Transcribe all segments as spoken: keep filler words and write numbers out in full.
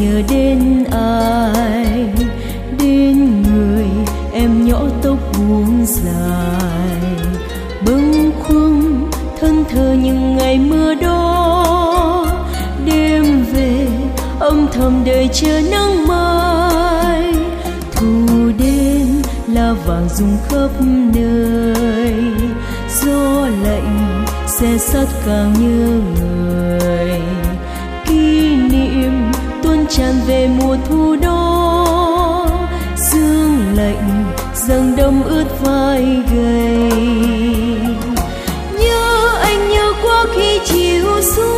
nhớ đến ai, đến người em nhỏ tóc buông dài, bâng khuâng thân thờ những ngày mưa đó. Đêm về âm thầm đợi chờ nắng mai, thu đến lá vàng rụng khắp nơi, gió lạnh xe sắt càng nhớ người. Kỷ niệm tuôn tràn về mùa thu đó, sương lạnh giăng đông ướt vai gầy. Nhớ anh nhớ quá khi chiều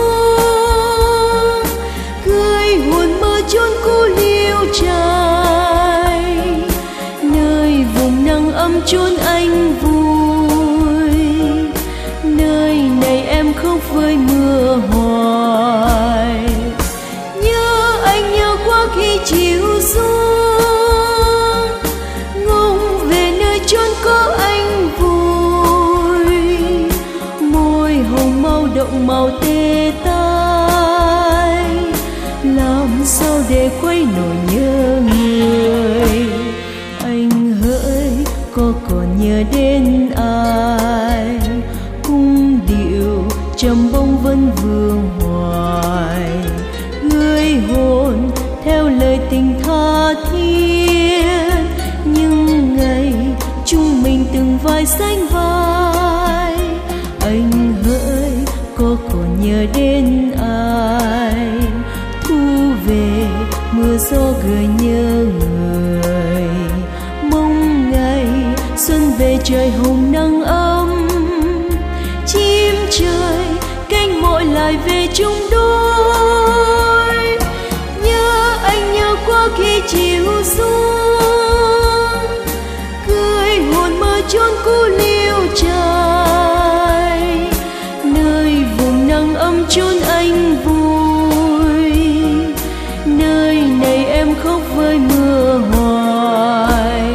xuống, cười hồn mơ chốn cũ liêu trai, nơi vùng nắng ấm chốn anh vui. Nơi này em khóc với mưa hoài. Nhớ anh nhớ quá khi chiều xuống, ngóng về nơi chốn có anh vui. Môi hồng mau động màu tê tái, làm sao để khuấy nỗi nhớ người. Anh hỡi có còn nhớ đến ai, cung điệu trầm bông vẫn vương hoài. Người hồn theo lời tình tha thiết, nhưng ngày chúng mình từng vai sánh vai. Anh hỡi có còn nhớ đến ai, thu về mưa gió gợi nhớ người. Mong ngày xuân về trời hồng nắng ấm, chim trời cánh mỏi lại về chung đôi. Nhớ anh nhớ quá khi chiều xuống, cười hồn mơ chốn cũ liêu trai, nơi vùng nắng ấm chốn anh vui. Nơi này em khóc với mưa hoài.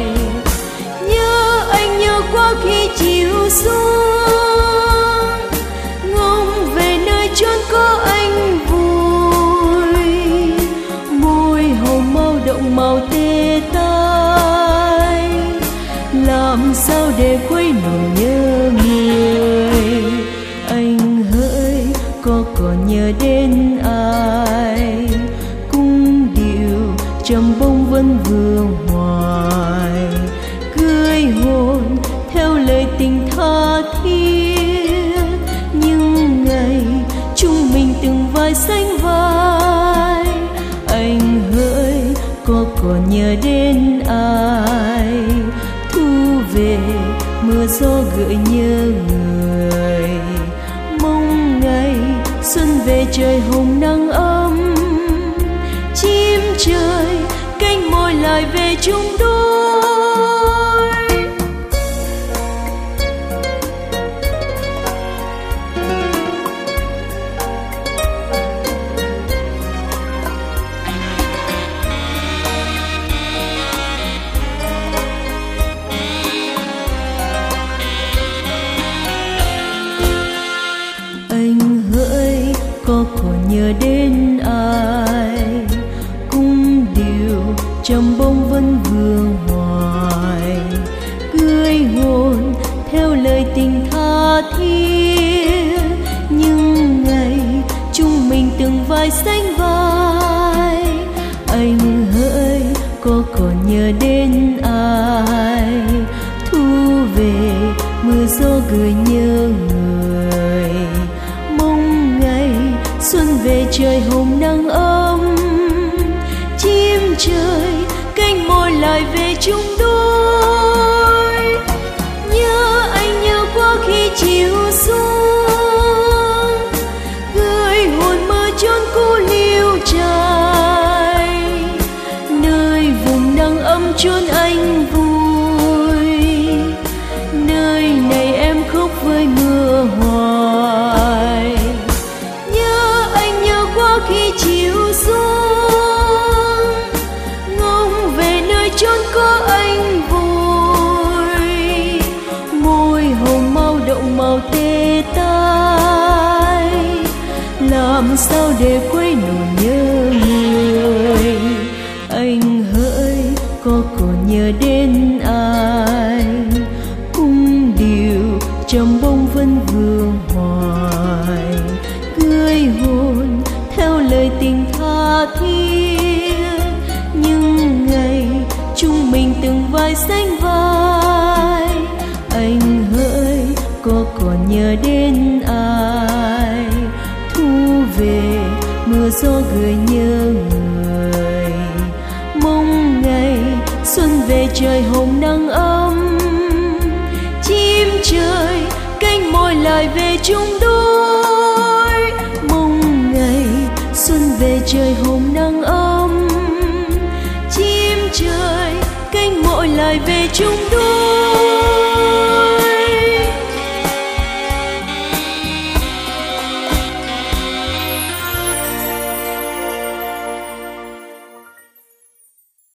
Nhớ anh nhớ quá khi chiều xuống, ngóng về nơi chốn có anh vui. Môi hồng mau động màu tê tái, làm sao để khuấy nỗi nhớ người. Anh hỡi có còn nhớ đến ai, cung điệu trầm bông vẫn vương hoài. Cười hồn theo lời tình tha thiết, nhưng ngày chúng mình từng vai sánh vai. Anh hỡi có còn nhớ đến ai, thu về mưa gió gợi nhớ người. Mong ngày xuân về trời hồng nắng ấm, chim trời cánh môi lại về chung đôi. Anh hỡi có còn nhớ đến ai, cung điệu trầm bông vẫn vương hoài. Cười hồn theo lời tình tha thiết, nhưng ngày chúng mình từng vai sánh vai. Anh hỡi có còn nhớ đến ai, thu về mưa gió gợi nhớ người. Mong ngày xuân về trời hồng nắng ấm, chim trời cánh môi lại về chung đôi. Nhớ anh nhớ quá khi chiều xuống, gửi hồn mơ chốn cũ liêu trai, nơi vùng nắng ấm chốn anh vui. Nơi này em khóc với mưa hoài. Nhớ anh nhớ quá khi chiều xuống, ngóng về nơi chốn có anh vui. Môi hồng mau động màu tê tái, làm sao để quên nỗi nhớ người. trầm bông vẫn vương hoài, cười hồn theo lời tình tha thiết. Nhưng ngày chúng mình từng vai sánh vai, anh hỡi có còn nhớ đến ai? Thu về mưa gió gửi nhớ người, mong ngày xuân về trời hồng nắng ấm. Chim trời cánh môi lại về chung đôi, mong ngày xuân về trời hồng nắng ấm. Chim trời cánh môi lại về chung đôi.